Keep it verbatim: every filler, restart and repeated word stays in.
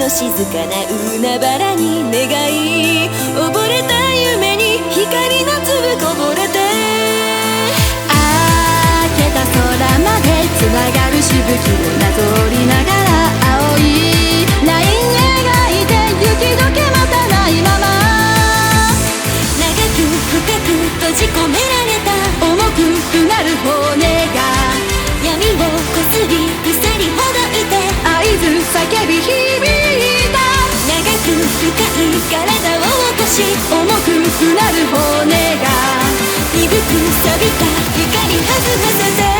の静かな海原に願い、溺れた夢に光の粒こぼれて、 明けた空までつながるしぶきをなぞりながら、青いライン描いて雪解けまたないまま、 長く深く閉じ込められた重くうなる骨が闇をこすり腐りほどいて、 合図叫び響いた。 長く深い体を落とし、 重くうなる骨が鈍く錆びた光弾ませて、